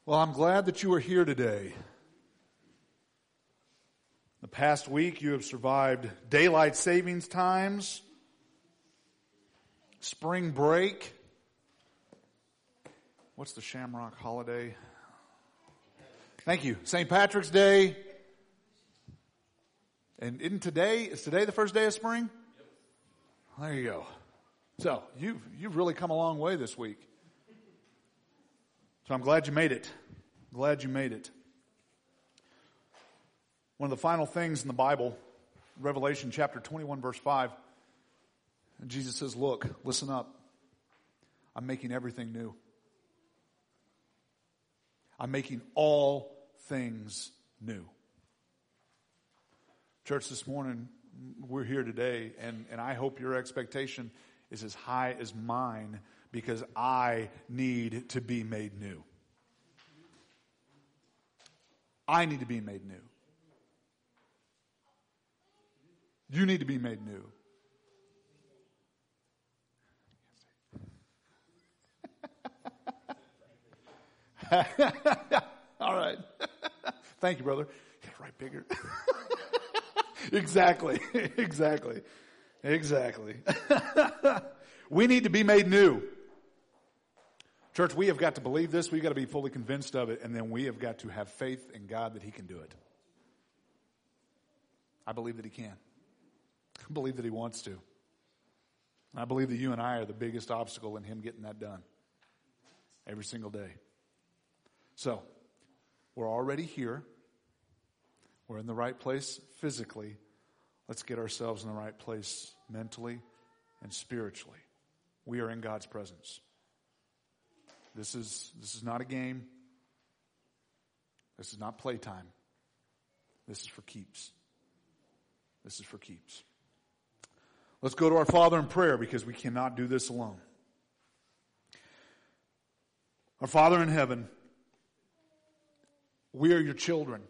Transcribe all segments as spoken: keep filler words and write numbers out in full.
Well, I'm glad that you are here today. The past week you have survived daylight savings times, spring break. What's the Shamrock holiday? Thank you. Saint Patrick's Day. And isn't today, is today the first day of spring? There you go. So, you've, you've really come a long way this week. So I'm glad you made it. Glad you made it. One of the final things in the Bible, Revelation chapter twenty-one, verse five, Jesus says, look, listen up. I'm making everything new. I'm making all things new. Church, this morning, we're here today, and, and I hope your expectation is as high as mine, because I need to be made new. I need to be made new. You need to be made new. All right. Thank you, brother. Yeah, right, bigger. Exactly. Exactly. Exactly. We need to be made new. Church, we have got to believe this. We've got to be fully convinced of it. And then we have got to have faith in God that He can do it. I believe that He can. I believe that He wants to. I believe that you and I are the biggest obstacle in Him getting that done. Every single day. So, we're already here. We're in the right place physically. Let's get ourselves in the right place mentally and spiritually. We are in God's presence. This is, this is not a game. This is not playtime. This is for keeps. This is for keeps. Let's go to our Father in prayer, because we cannot do this alone. Our Father in heaven, we are your children.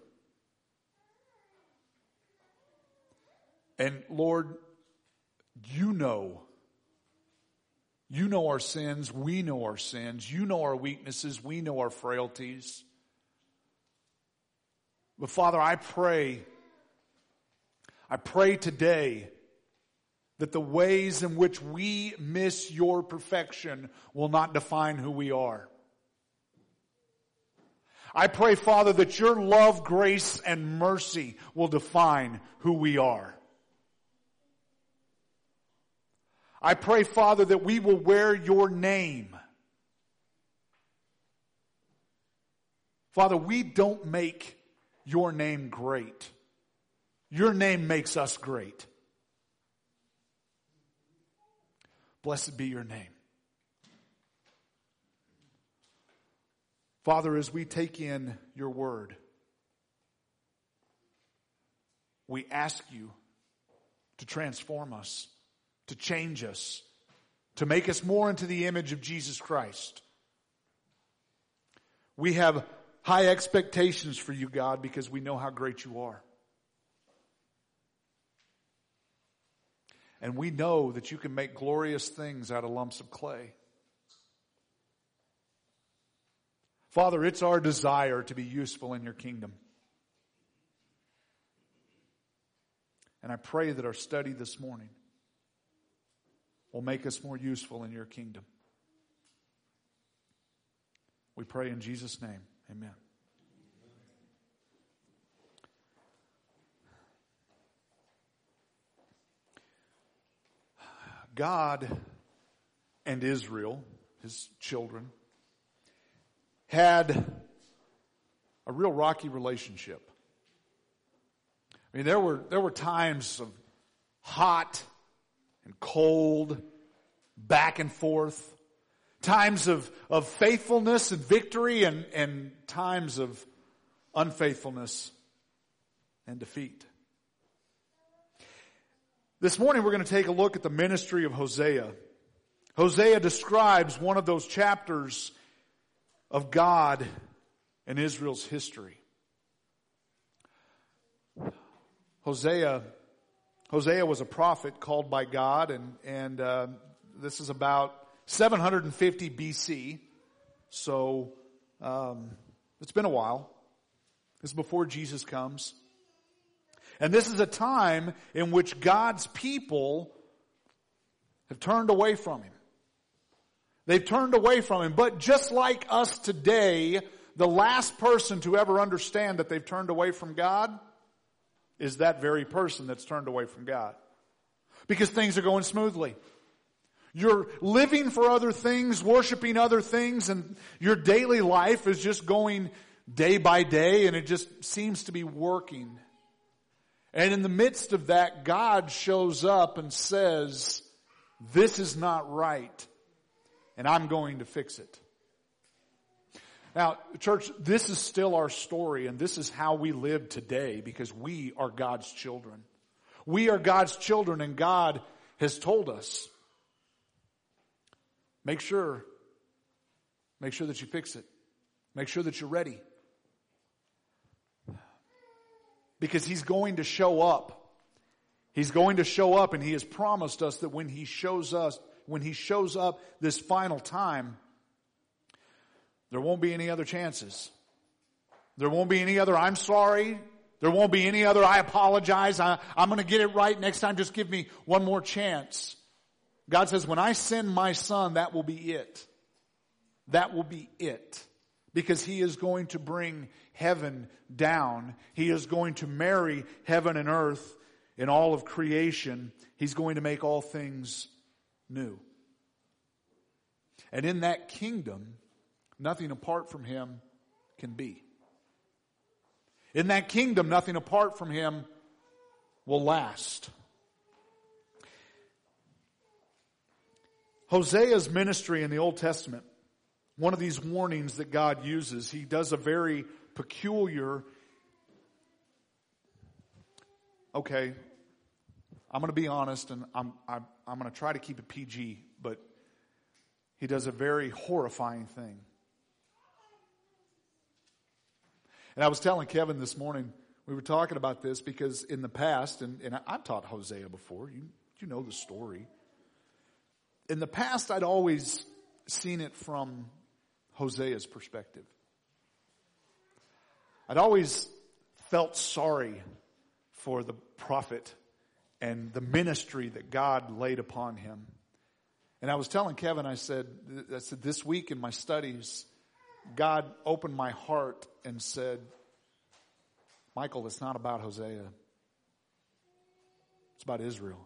And Lord, you know, you know our sins, we know our sins, you know our weaknesses, we know our frailties. But Father, I pray, I pray today that the ways in which we miss your perfection will not define who we are. I pray, Father, that your love, grace, and mercy will define who we are. I pray, Father, that we will wear your name. Father, we don't make your name great. Your name makes us great. Blessed be your name. Father, as we take in your word, we ask you to transform us, to change us, to make us more into the image of Jesus Christ. We have high expectations for you, God, because we know how great you are. And we know that you can make glorious things out of lumps of clay. Father, it's our desire to be useful in your kingdom. And I pray that our study this morning will make us more useful in your kingdom. We pray in Jesus' name. Amen. God and Israel, his children, had a real rocky relationship. I mean, there were there were times of hot and cold, back and forth, times of, of faithfulness and victory, and, and times of unfaithfulness and defeat. This morning we're going to take a look at the ministry of Hosea. Hosea describes one of those chapters of God and Israel's history. Hosea, Hosea was a prophet called by God, and, and uh, this is about seven hundred fifty B C. So um, It's been a while. This is before Jesus comes. And this is a time in which God's people have turned away from Him. They've turned away from Him. But just like us today, the last person to ever understand that they've turned away from God is that very person that's turned away from God. Because things are going smoothly. You're living for other things, worshiping other things, and your daily life is just going day by day, and it just seems to be working. And in the midst of that, God shows up and says, this is not right, and I'm going to fix it. Now, church, this is still our story, and this is how we live today, because we are God's children. We are God's children, and God has told us, make sure, make sure that you fix it. Make sure that you're ready. Because He's going to show up. He's going to show up, and He has promised us that when He shows us, when He shows up this final time, there won't be any other chances. There won't be any other, I'm sorry. There won't be any other, I apologize. I, I'm going to get it right next time. Just give me one more chance. God says, when I send my Son, that will be it. That will be it. Because He is going to bring heaven down. He is going to marry heaven and earth in all of creation. He's going to make all things new. And in that kingdom, nothing apart from Him can be. In that kingdom, nothing apart from Him will last. Hosea's ministry in the Old Testament, one of these warnings that God uses, he does a very peculiar, okay, I'm going to be honest, and I'm, I'm, I'm going to try to keep it P G, but he does a very horrifying thing. And I was telling Kevin this morning, we were talking about this because in the past, and, and I've taught Hosea before, you, you know the story. In the past, I'd always seen it from Hosea's perspective. I'd always felt sorry for the prophet and the ministry that God laid upon him. And I was telling Kevin, I said, I said, this week in my studies, God opened my heart and said, Michael, it's not about Hosea. It's about Israel.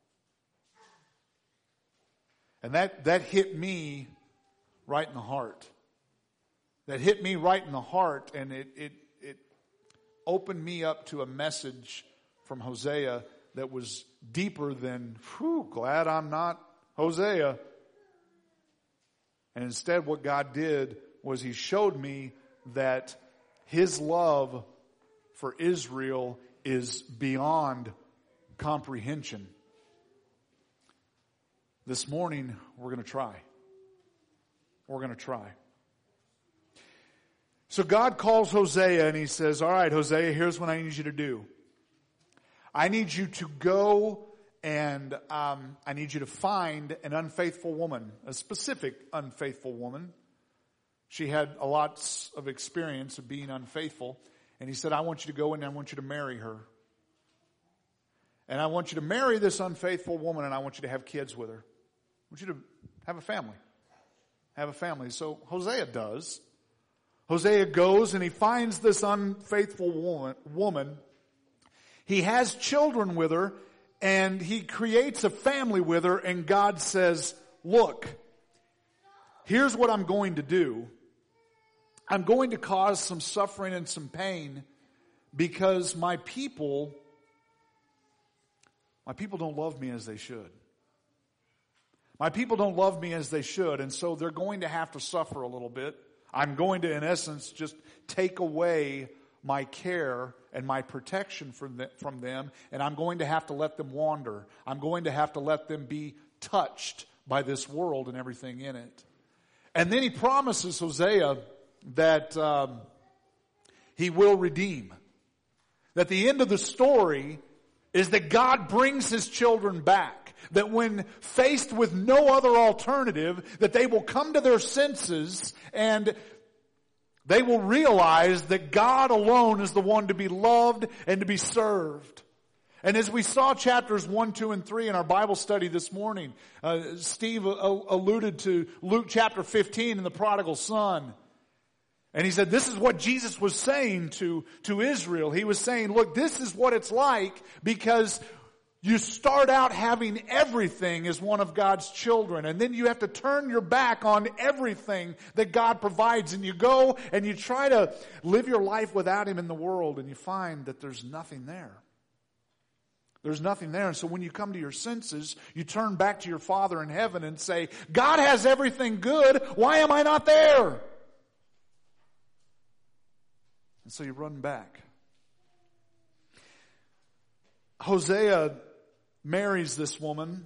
And that, that hit me right in the heart. That hit me right in the heart, and it, it, it opened me up to a message from Hosea that was deeper than, whew, glad I'm not Hosea. And instead what God did was He showed me that His love for Israel is beyond comprehension. This morning, we're going to try. We're going to try. So God calls Hosea and He says, all right, Hosea, here's what I need you to do. I need you to go and um, I need you to find an unfaithful woman, a specific unfaithful woman. She had a lot of experience of being unfaithful. And He said, I want you to go and I want you to marry her. And I want you to marry this unfaithful woman, and I want you to have kids with her. I want you to have a family. Have a family. So Hosea does. Hosea goes and he finds this unfaithful woman. woman. He has children with her, and he creates a family with her, and God says, look, here's what I'm going to do. I'm going to cause some suffering and some pain because my people, my people don't love me as they should. My people don't love me as they should, and so they're going to have to suffer a little bit. I'm going to, in essence, just take away my care and my protection from them, from them, and I'm going to have to let them wander. I'm going to have to let them be touched by this world and everything in it. And then He promises Hosea that um, He will redeem. That the end of the story is that God brings His children back. That when faced with no other alternative, that they will come to their senses and They will realize that God alone is the one to be loved and to be served. And as we saw chapters one, two, and three in our Bible study this morning, uh, Steve uh, alluded to Luke chapter fifteen and the prodigal son. And he said this is what Jesus was saying to, to Israel. He was saying, look, this is what it's like because you start out having everything as one of God's children, and then you have to turn your back on everything that God provides, and you go and you try to live your life without Him in the world, and you find that there's nothing there. There's nothing there. And so when you come to your senses, you turn back to your Father in heaven and say, God has everything good. Why am I not there? And so you run back. Hosea marries this woman,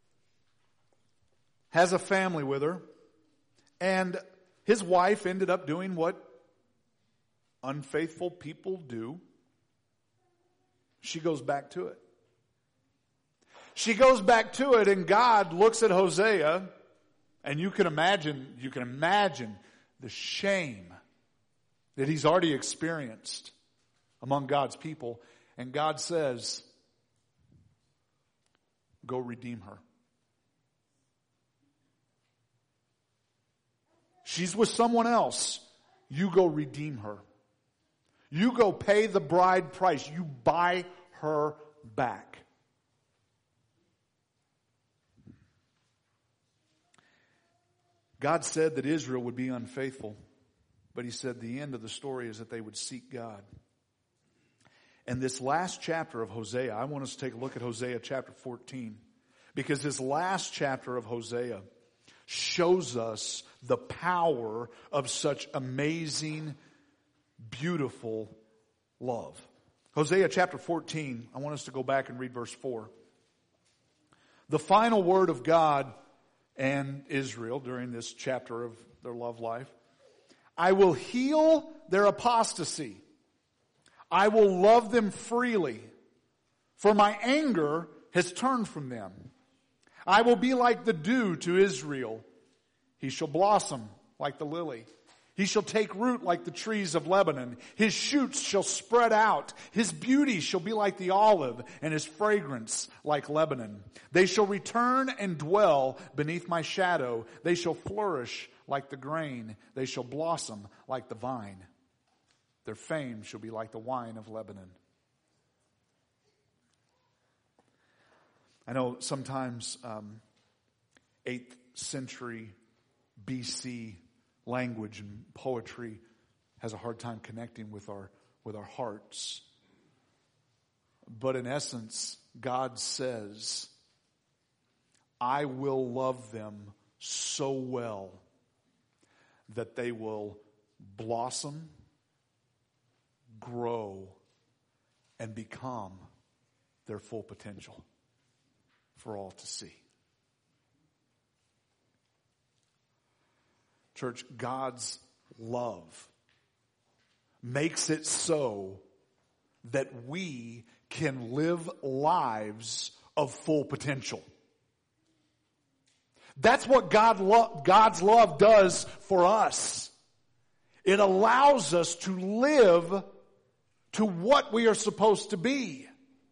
has a family with her, and his wife ended up doing what unfaithful people do. She goes back to it. She goes back to it, and God looks at Hosea, and you can imagine, you can imagine the shame that he's already experienced among God's people. And God says, go redeem her. She's with someone else. You go redeem her. You go pay the bride price. You buy her back. God said that Israel would be unfaithful, but He said the end of the story is that they would seek God. And this last chapter of Hosea, I want us to take a look at Hosea chapter fourteen, because this last chapter of Hosea shows us the power of such amazing, beautiful love. Hosea chapter fourteen, I want us to go back and read verse four. The final word of God and Israel during this chapter of their love life. I will heal their apostasy. I will love them freely, for my anger has turned from them. I will be like the dew to Israel. He shall blossom like the lily. He shall take root like the trees of Lebanon. His shoots shall spread out. His beauty shall be like the olive, and his fragrance like Lebanon. They shall return and dwell beneath my shadow. They shall flourish like the grain. They shall blossom like the vine. Their fame shall be like the wine of Lebanon. I know sometimes um, eighth century B C language and poetry has a hard time connecting with our with our hearts. But in essence, God says, I will love them so well that they will blossom, grow, and become their full potential for all to see. Church, God's love makes it so that we can live lives of full potential. That's what God lo- God's love does for us. It allows us to live to what we are supposed to be.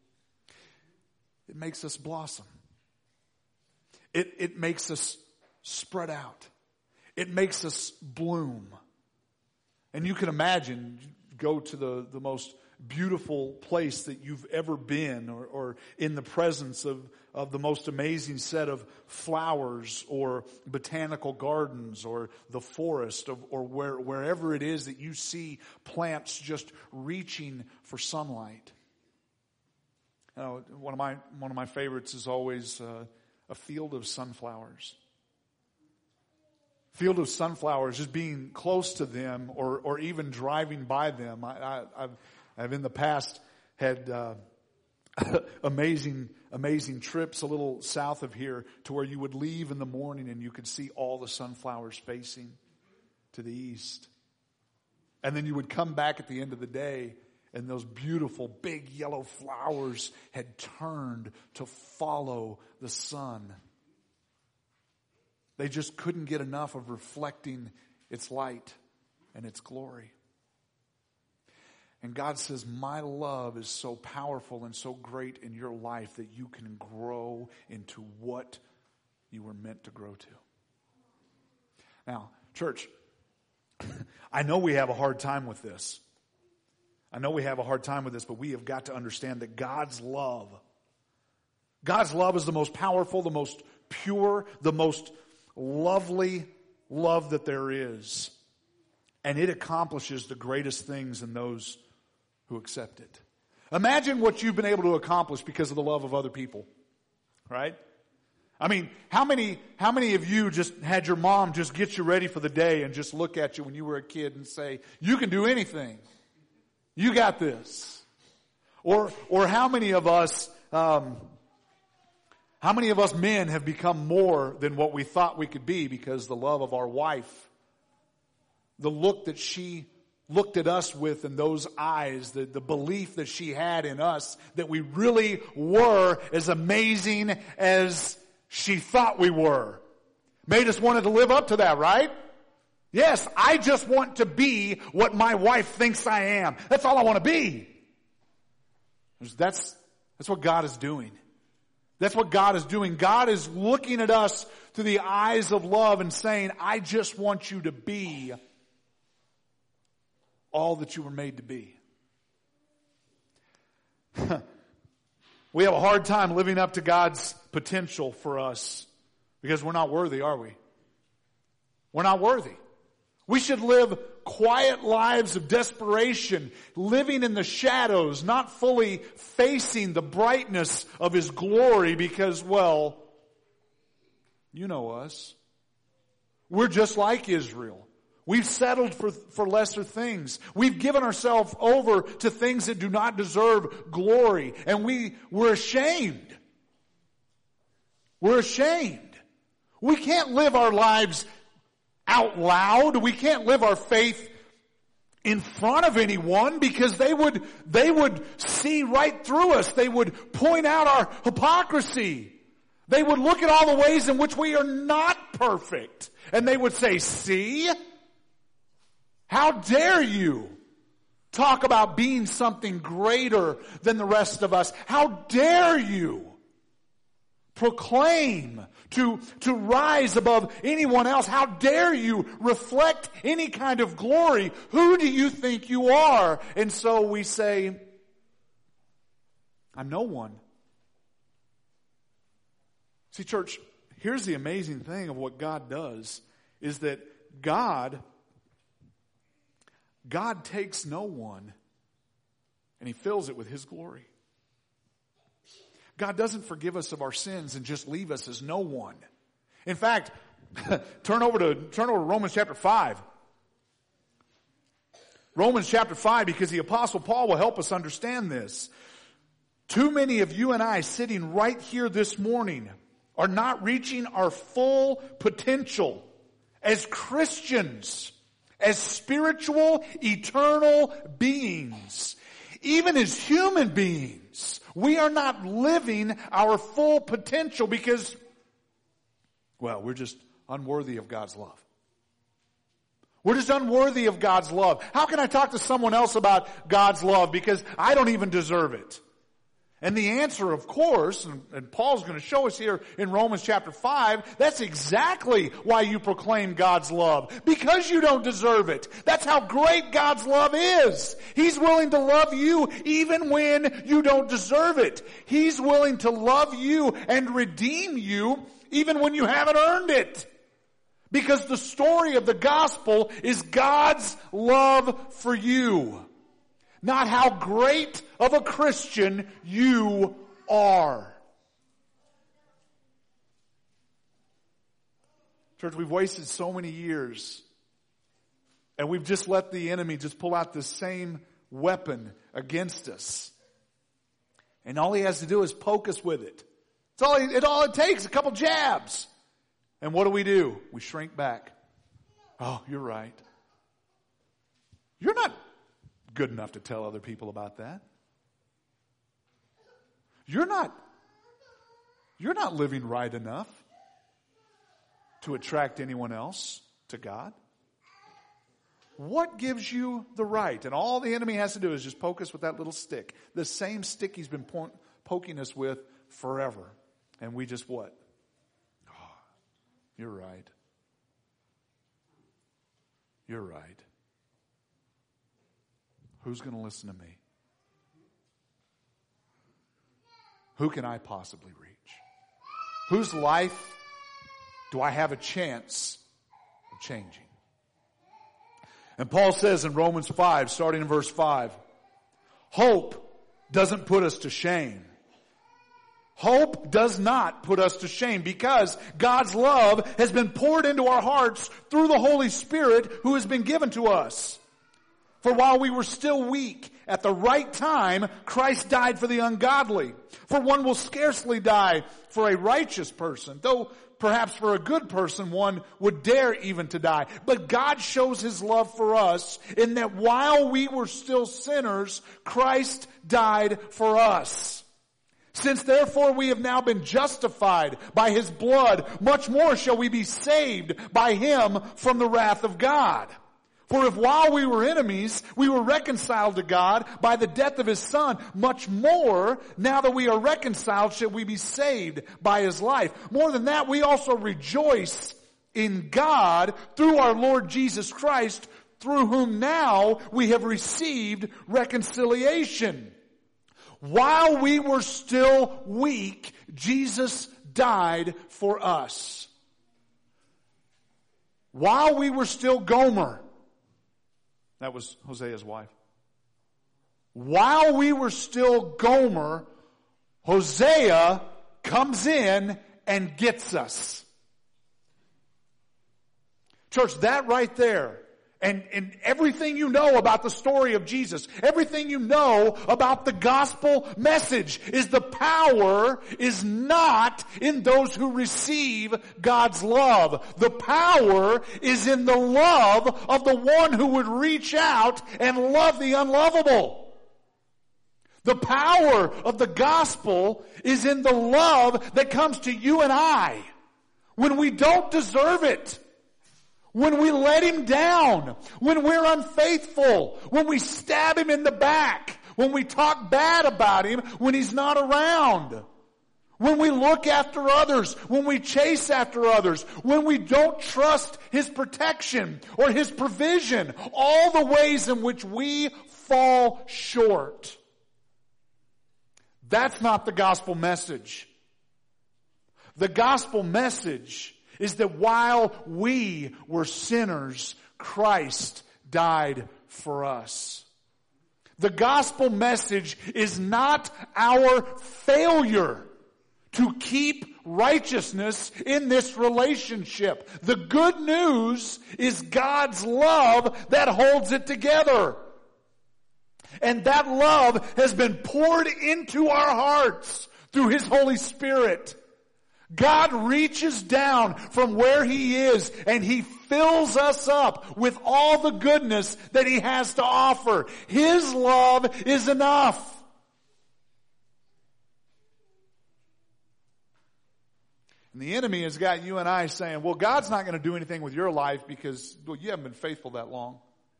It makes us blossom. It, it makes us spread out. It makes us bloom. And you can imagine, go to the, the most beautiful place that you've ever been, or, or in the presence of, of the most amazing set of flowers or botanical gardens or the forest, or, or where, wherever it is that you see plants just reaching for sunlight. You know, one of my one of my favorites is always uh, a field of sunflowers. Field of sunflowers, just being close to them, or or even driving by them. I, I, I've I've in the past had uh, amazing amazing trips a little south of here to where you would leave in the morning and you could see all the sunflowers facing to the east, and then you would come back at the end of the day and those beautiful big yellow flowers had turned to follow the sun. They just couldn't get enough of reflecting its light. and its glory. And God says, my love is so powerful and so great in your life that you can grow into what you were meant to grow to. Now, church, I know we have a hard time with this. I know we have a hard time with this, but we have got to understand that God's love, God's love is the most powerful, the most pure, the most lovely love that there is. And it accomplishes the greatest things in those who accept it. Imagine what you've been able to accomplish because of the love of other people, right? I mean, how many, how many of you just had your mom just get you ready for the day and just look at you when you were a kid and say, you can do anything. You got this. Or, or how many of us, um, how many of us men have become more than what we thought we could be because the love of our wife, the look that she looked at us with in those eyes, the, the belief that she had in us, that we really were as amazing as she thought we were, made us want to live up to that, right? Yes, I just want to be what my wife thinks I am. That's all I want to be. That's, that's what God is doing. That's what God is doing. God is looking at us through the eyes of love and saying, I just want you to be all that you were made to be. We have a hard time living up to God's potential for us because we're not worthy, are we? We're not worthy. We should live quiet lives of desperation, living in the shadows, not fully facing the brightness of His glory because, well, you know us. We're just like Israel. We've settled for, for lesser things. We've given ourselves over to things that do not deserve glory. And we, we're ashamed. We're ashamed. We can't live our lives out loud. We can't live our faith in front of anyone because they would, they would see right through us. They would point out our hypocrisy. They would look at all the ways in which we are not perfect. And they would say, see? How dare you talk about being something greater than the rest of us? How dare you proclaim to, to rise above anyone else? How dare you reflect any kind of glory? Who do you think you are? And so we say, I'm no one. See, church, here's the amazing thing of what God does is that God God takes no one and He fills it with His glory. God doesn't forgive us of our sins and just leave us as no one. In fact, turn over to turn over to Romans chapter five. Romans chapter five, because the Apostle Paul will help us understand this. Too many of you and I sitting right here this morning are not reaching our full potential as Christians, as spiritual, eternal beings. Even as human beings, we are not living our full potential because, well, we're just unworthy of God's love. We're just unworthy of God's love. How can I talk to someone else about God's love? Because I don't even deserve it. And the answer, of course, and, and Paul's going to show us here in Romans chapter five, that's exactly why you proclaim God's love. Because you don't deserve it. That's how great God's love is. He's willing to love you even when you don't deserve it. He's willing to love you and redeem you even when you haven't earned it. Because the story of the gospel is God's love for you. Not how great of a Christian you are. Church, we've wasted so many years. And we've just let the enemy just pull out the same weapon against us. And all he has to do is poke us with it. It's all, it, all it takes, a couple jabs. And what do we do? We shrink back. Oh, you're right. You're not good enough to tell other people about that. You're not, you're not living right enough to attract anyone else to God. What gives you the right? And all the enemy has to do is just poke us with that little stick. The same stick he's been po- poking us with forever. And we just what? Oh, you're right. You're right. Who's going to listen to me? Who can I possibly reach? Whose life do I have a chance of changing? And Paul says in Romans five, starting in verse five, hope doesn't put us to shame. Hope does not put us to shame because God's love has been poured into our hearts through the Holy Spirit who has been given to us. For while we were still weak, at the right time, Christ died for the ungodly. For one will scarcely die for a righteous person, though perhaps for a good person one would dare even to die. But God shows His love for us in that while we were still sinners, Christ died for us. Since therefore we have now been justified by His blood, much more shall we be saved by Him from the wrath of God. For if while we were enemies, we were reconciled to God by the death of His Son, much more, now that we are reconciled, shall we be saved by His life. More than that, we also rejoice in God through our Lord Jesus Christ, through whom now we have received reconciliation. While we were still weak, Jesus died for us. While we were still Gomer, that was Hosea's wife. While we were still Gomer, Hosea comes in and gets us. Church, that right there, and, and everything you know about the story of Jesus, everything you know about the gospel message is the power is not in those who receive God's love. The power is in the love of the one who would reach out and love the unlovable. The power of the gospel is in the love that comes to you and I when we don't deserve it. When we let Him down, when we're unfaithful, when we stab Him in the back, when we talk bad about Him when He's not around, when we look after others, when we chase after others, when we don't trust His protection or His provision, all the ways in which we fall short. That's not the gospel message. The gospel message is that while we were sinners, Christ died for us. The gospel message is not our failure to keep righteousness in this relationship. The good news is God's love that holds it together. And that love has been poured into our hearts through His Holy Spirit. God reaches down from where He is and He fills us up with all the goodness that He has to offer. His love is enough. And the enemy has got you and I saying, well, God's not going to do anything with your life because, well, you haven't been faithful that long.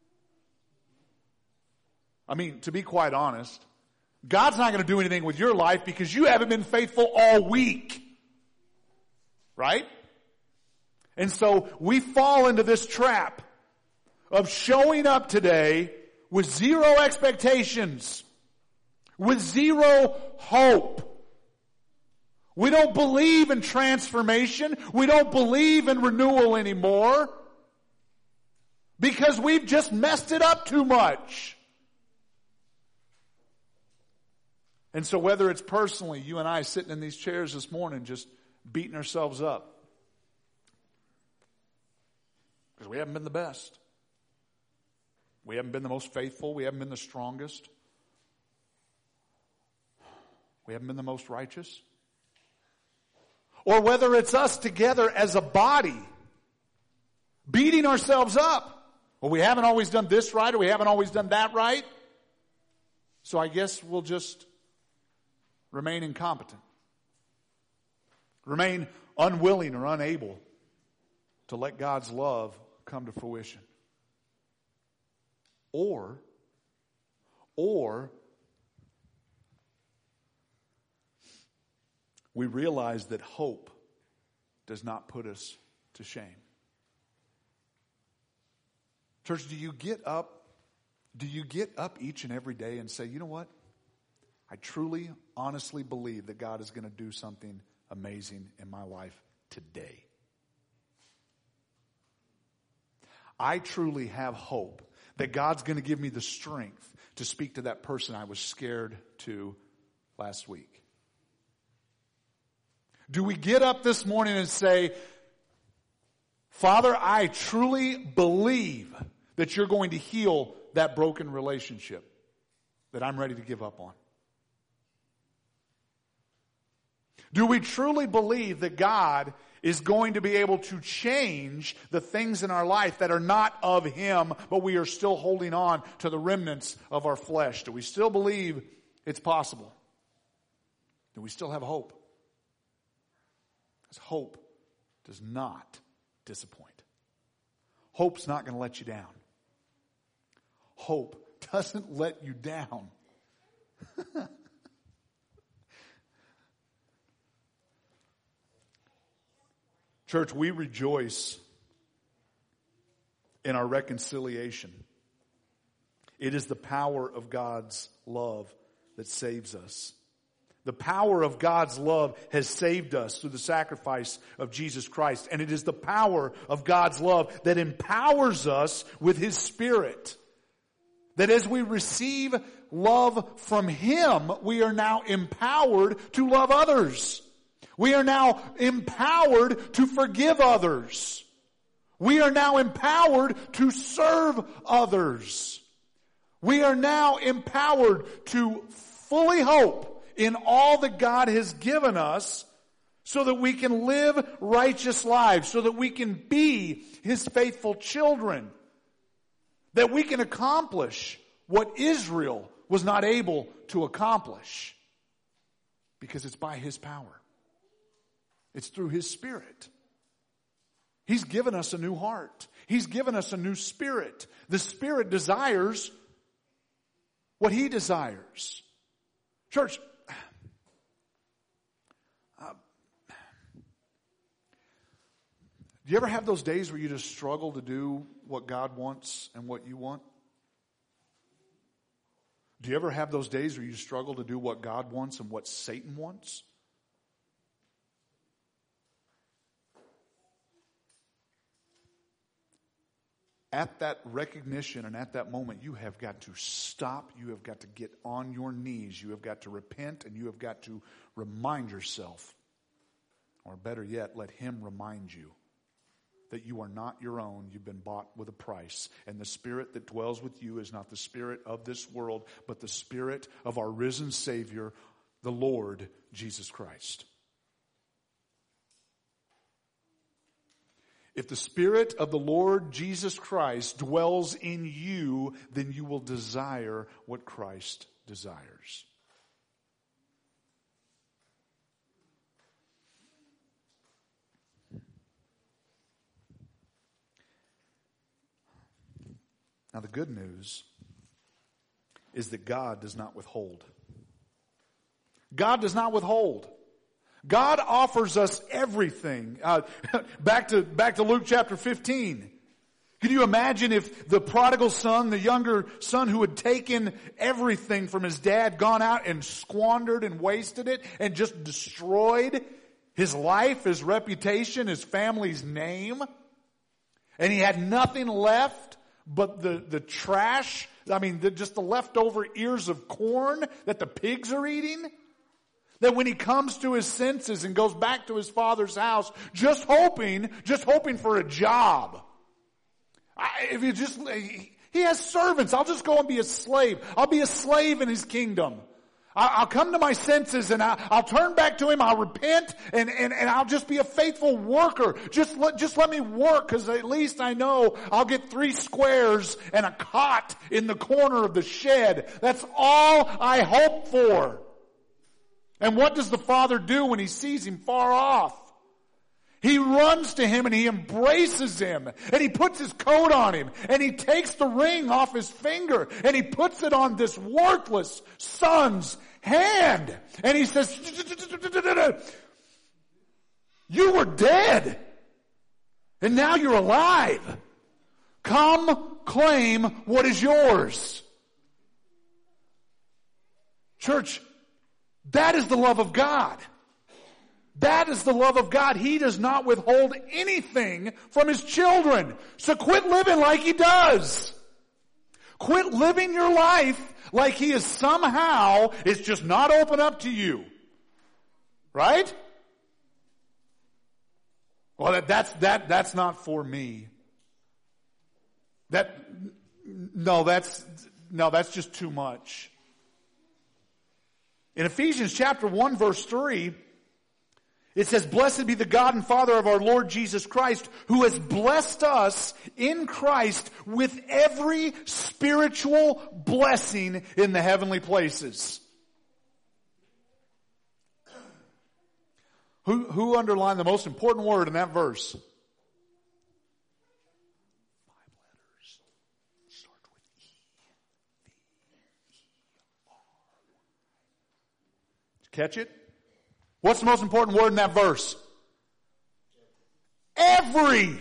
I mean, to be quite honest, God's not going to do anything with your life because you haven't been faithful all week. Right? And so we fall into this trap of showing up today with zero expectations, with zero hope. We don't believe in transformation. We don't believe in renewal anymore because we've just messed it up too much. And so whether it's personally, you and I sitting in these chairs this morning just beating ourselves up because we haven't been the best. We haven't been the most faithful. We haven't been the strongest. We haven't been the most righteous. Or whether it's us together as a body beating ourselves up. Well, we haven't always done this right or we haven't always done that right. So I guess we'll just remain incompetent. Remain unwilling or unable to let God's love come to fruition. Or, or we realize that hope does not put us to shame. Church, do you get up, do you get up each and every day and say, you know what? I truly, honestly believe that God is going to do something amazing in my life today. I truly have hope that God's going to give me the strength to speak to that person I was scared to last week. Do we get up this morning and say, Father, I truly believe that you're going to heal that broken relationship that I'm ready to give up on? Do we truly believe that God is going to be able to change the things in our life that are not of Him, but we are still holding on to the remnants of our flesh? Do we still believe it's possible? Do we still have hope? Because hope does not disappoint. Hope's not going to let you down. Hope doesn't let you down. Church, we rejoice in our reconciliation. It is the power of God's love that saves us. The power of God's love has saved us through the sacrifice of Jesus Christ. And it is the power of God's love that empowers us with His Spirit. That as we receive love from Him, we are now empowered to love others. We are now empowered to forgive others. We are now empowered to serve others. We are now empowered to fully hope in all that God has given us so that we can live righteous lives, so that we can be His faithful children, that we can accomplish what Israel was not able to accomplish because it's by His power. It's through His Spirit. He's given us a new heart. He's given us a new spirit. The Spirit desires what He desires. Church, uh, do you ever have those days where you just struggle to do what God wants and what you want? Do you ever have those days where you struggle to do what God wants and what Satan wants? At that recognition and at that moment, you have got to stop. You have got to get on your knees. You have got to repent, and you have got to remind yourself, or better yet, let Him remind you that you are not your own. You've been bought with a price. And the Spirit that dwells with you is not the spirit of this world, but the Spirit of our risen Savior, the Lord Jesus Christ. If the Spirit of the Lord Jesus Christ dwells in you, then you will desire what Christ desires. Now, the good news is that God does not withhold. God does not withhold. God offers us everything. Uh, back to back to Luke chapter fifteen. Can you imagine if the prodigal son, the younger son who had taken everything from his dad, gone out and squandered and wasted it and just destroyed his life, his reputation, his family's name, and he had nothing left but the, the trash, I mean, the, just the leftover ears of corn that the pigs are eating? That when he comes to his senses and goes back to his father's house, just hoping, just hoping for a job. I, if you just, he has servants. I'll just go and be a slave. I'll be a slave in his kingdom. I, I'll come to my senses and I, I'll turn back to him. I'll repent and, and, and I'll just be a faithful worker. Just let, just let me work, because at least I know I'll get three squares and a cot in the corner of the shed. That's all I hope for. And what does the father do when he sees him far off? He runs to him and he embraces him and he puts his coat on him and he takes the ring off his finger and he puts it on this worthless son's hand. And he says, you were dead and now you're alive. Come claim what is yours. Church, that is the love of God. That is the love of God. He does not withhold anything from His children. So quit living like He does. Quit living your life like He is somehow, it's just not open up to you. Right? Well, that, that's, that, that's not for me. That, no, that's, no, that's just too much. In Ephesians chapter one verse three, it says, blessed be the God and Father of our Lord Jesus Christ, who has blessed us in Christ with every spiritual blessing in the heavenly places. Who, who underlined the most important word in that verse? Five letters. Starts with E. V E R. Did you catch it? What's the most important word in that verse? Every.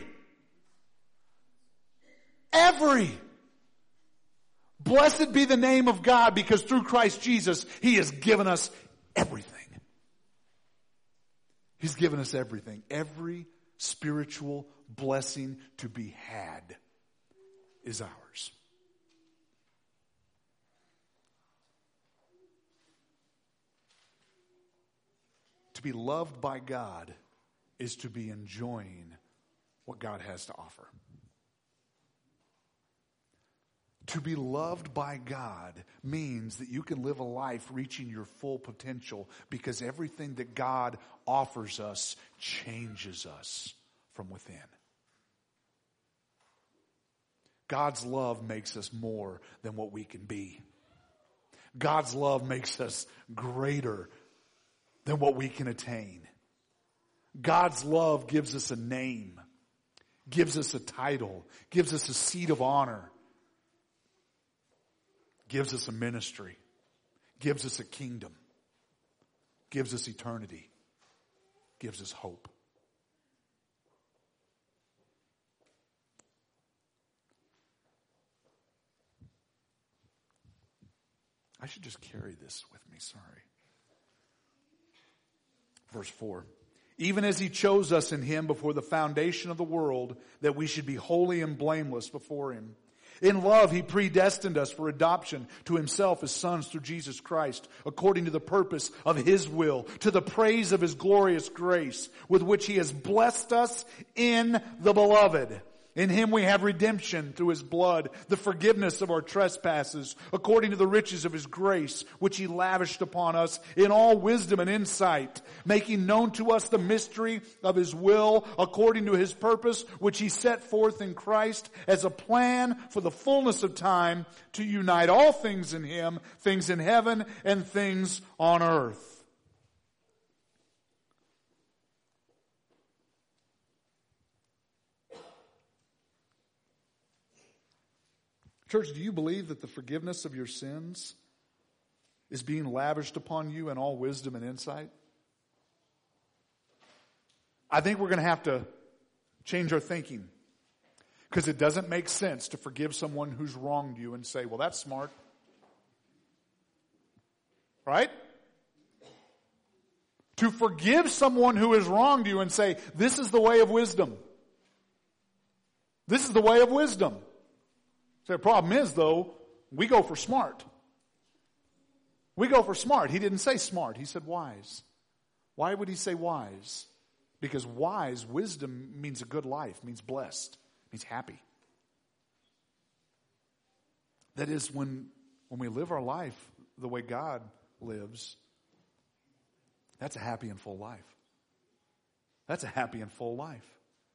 Every. Blessed be the name of God, because through Christ Jesus, He has given us everything. He's given us everything. Every spiritual blessing to be had is ours. To be loved by God is to be enjoying what God has to offer. To be loved by God means that you can live a life reaching your full potential, because everything that God offers us changes us from within. God's love makes us more than what we can be. God's love makes us greater than what we can attain. God's love gives us a name, gives us a title, gives us a seat of honor, gives us a ministry, gives us a kingdom, gives us eternity, gives us hope. I should just carry this with me, sorry. Verse four. Even as He chose us in Him before the foundation of the world, that we should be holy and blameless before Him. In love, He predestined us for adoption to Himself as sons through Jesus Christ, according to the purpose of His will, to the praise of His glorious grace, with which He has blessed us in the Beloved. In Him we have redemption through His blood, the forgiveness of our trespasses, according to the riches of His grace, which He lavished upon us in all wisdom and insight, making known to us the mystery of His will, according to His purpose, which He set forth in Christ as a plan for the fullness of time, to unite all things in Him, things in heaven and things on earth. Church, do you believe that the forgiveness of your sins is being lavished upon you in all wisdom and insight? I think we're going to have to change our thinking, because it doesn't make sense to forgive someone who's wronged you and say, well, that's smart. Right? To forgive someone who has wronged you and say, this is the way of wisdom. This is the way of wisdom. So the problem is, though, we go for smart. We go for smart. He didn't say smart. He said wise. Why would He say wise? Because wise, wisdom means a good life, means blessed, means happy. That is, when, when we live our life the way God lives, that's a happy and full life. That's a happy and full life.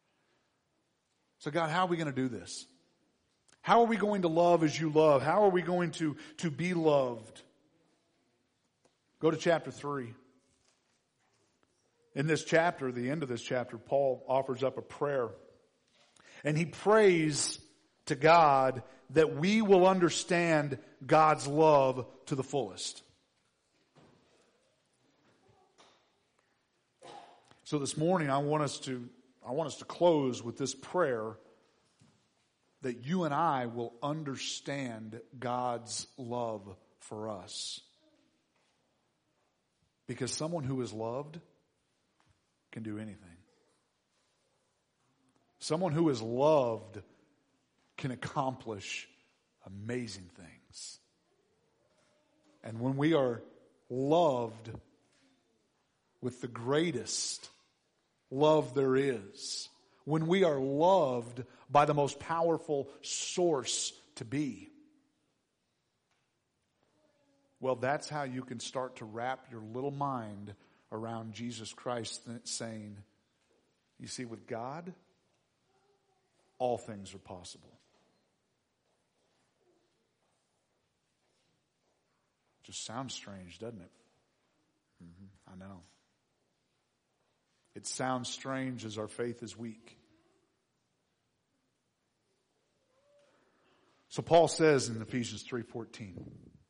So God, how are we going to do this? How are we going to love as You love? How are we going to, to be loved? Go to chapter three. In this chapter, the end of this chapter, Paul offers up a prayer. And he prays to God that we will understand God's love to the fullest. So this morning I want us to I want us to close with this prayer that you and I will understand God's love for us. Because someone who is loved can do anything. Someone who is loved can accomplish amazing things. And when we are loved with the greatest love there is, when we are loved by the most powerful source to be, well, that's how you can start to wrap your little mind around Jesus Christ saying, you see, with God, all things are possible. Just sounds strange, doesn't it? Mm-hmm, I know. It sounds strange as our faith is weak. So Paul says in Ephesians three fourteen,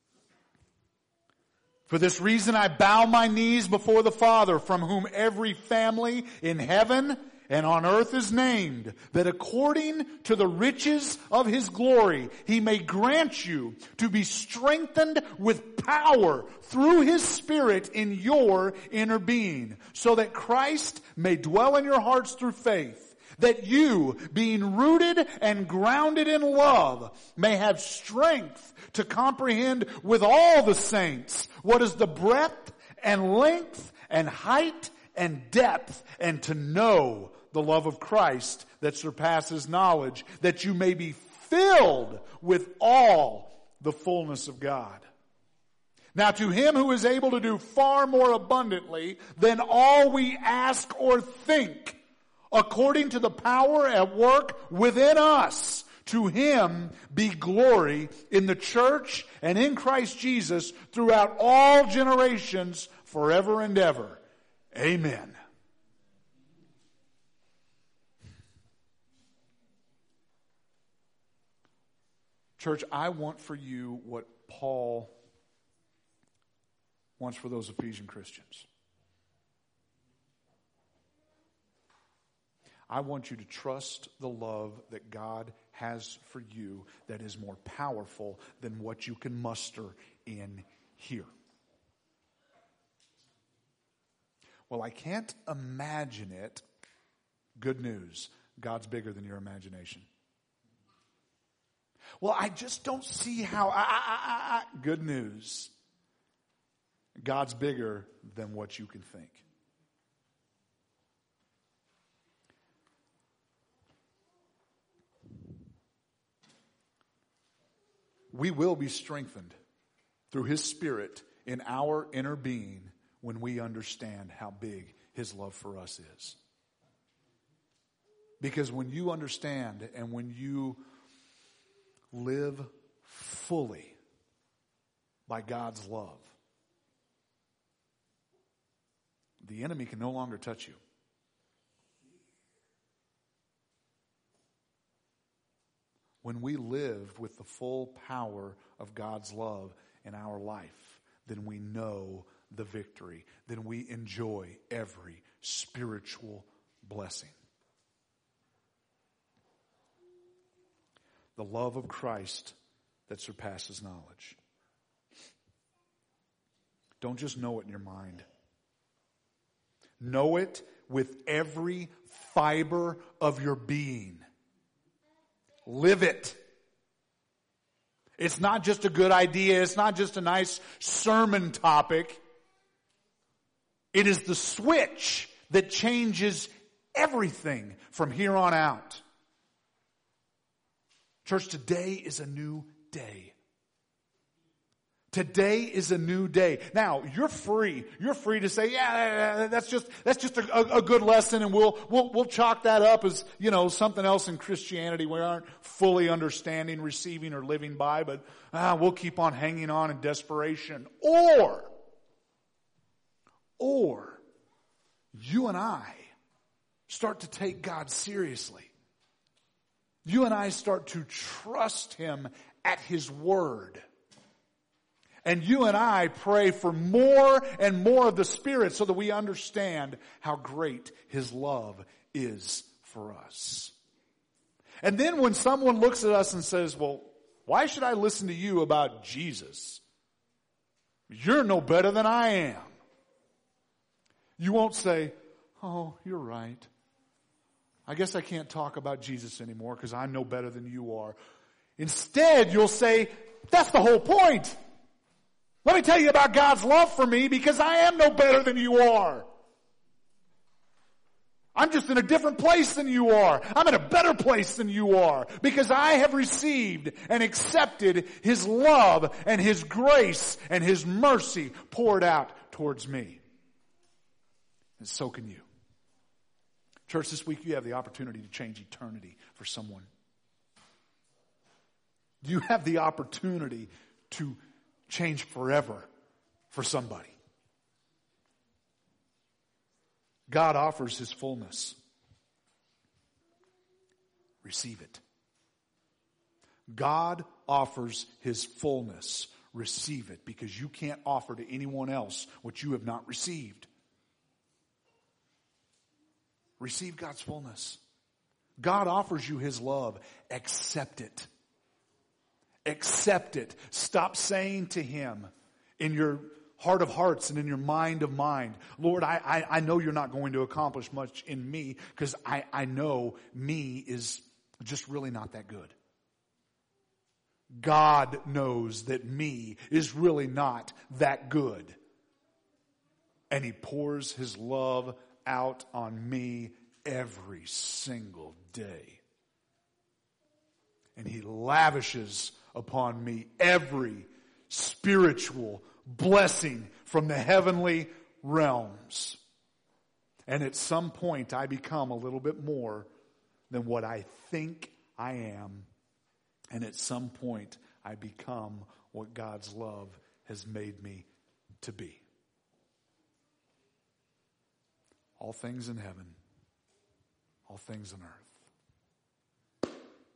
for this reason I bow my knees before the Father, from whom every family in heaven and on earth is named, that according to the riches of his glory, he may grant you to be strengthened with power through his Spirit in your inner being, so that Christ may dwell in your hearts through faith, that you, being rooted and grounded in love, may have strength to comprehend with all the saints what is the breadth and length and height and depth, and to know the love of Christ that surpasses knowledge, that you may be filled with all the fullness of God. Now to him who is able to do far more abundantly than all we ask or think, according to the power at work within us, to him be glory in the church and in Christ Jesus throughout all generations, forever and ever. Amen. Church, I want for you what Paul wants for those Ephesian Christians. I want you to trust the love that God has for you that is more powerful than what you can muster in here. Well, I can't imagine it. Good news. God's bigger than your imagination. Well, I just don't see how. I, I, I, I. Good news. God's bigger than what you can think. We will be strengthened through his Spirit in our inner being when we understand how big his love for us is. Because when you understand and when you live fully by God's love, the enemy can no longer touch you. When we live with the full power of God's love in our life, then we know the victory. Then we enjoy every spiritual blessing. The love of Christ that surpasses knowledge. Don't just know it in your mind. Know it with every fiber of your being. Live it. It's not just a good idea. It's not just a nice sermon topic. It is the switch that changes everything from here on out. Church, today is a new day. Today is a new day. Now, you're free. You're free to say, yeah, that's just, that's just a, a good lesson, and we'll, we'll, we'll chalk that up as, you know, something else in Christianity we aren't fully understanding, receiving, or living by, but ah, we'll keep on hanging on in desperation. Or, or, you and I start to take God seriously. You and I start to trust Him at His word. And you and I pray for more and more of the Spirit so that we understand how great His love is for us. And then when someone looks at us and says, well, why should I listen to you about Jesus? You're no better than I am. You won't say, oh, you're right. I guess I can't talk about Jesus anymore because I'm no better than you are. Instead, you'll say, that's the whole point. Let me tell you about God's love for me because I am no better than you are. I'm just in a different place than you are. I'm in a better place than you are because I have received and accepted His love and His grace and His mercy poured out towards me. And so can you. Church, this week you have the opportunity to change eternity for someone. You have the opportunity to change forever for somebody. God offers His fullness. Receive it. God offers His fullness. Receive it, because you can't offer to anyone else what you have not received. Receive God's fullness. God offers you His love. Accept it. Accept it. Stop saying to Him in your heart of hearts and in your mind of mind, Lord, I, I, I know you're not going to accomplish much in me because I, I know me is just really not that good. God knows that me is really not that good. And He pours His love out on me every single day. And He lavishes upon me every spiritual blessing from the heavenly realms. And at some point I become a little bit more than what I think I am. And at some point I become what God's love has made me to be. All things in heaven, all things on earth.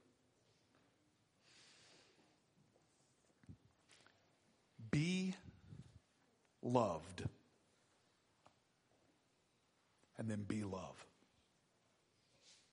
Be loved. And then be love.